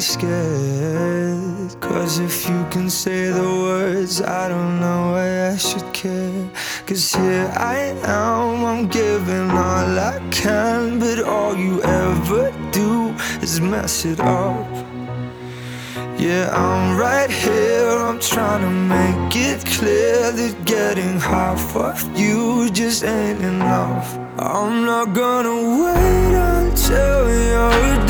scared. 'Cause if you can say the words, I don't know why I should care. 'Cause here I am, I'm giving all I can, but all you ever do is mess it up. Yeah, I'm right here, I'm trying to make it clear that getting half of you just ain't enough. I'm not gonna wait until you're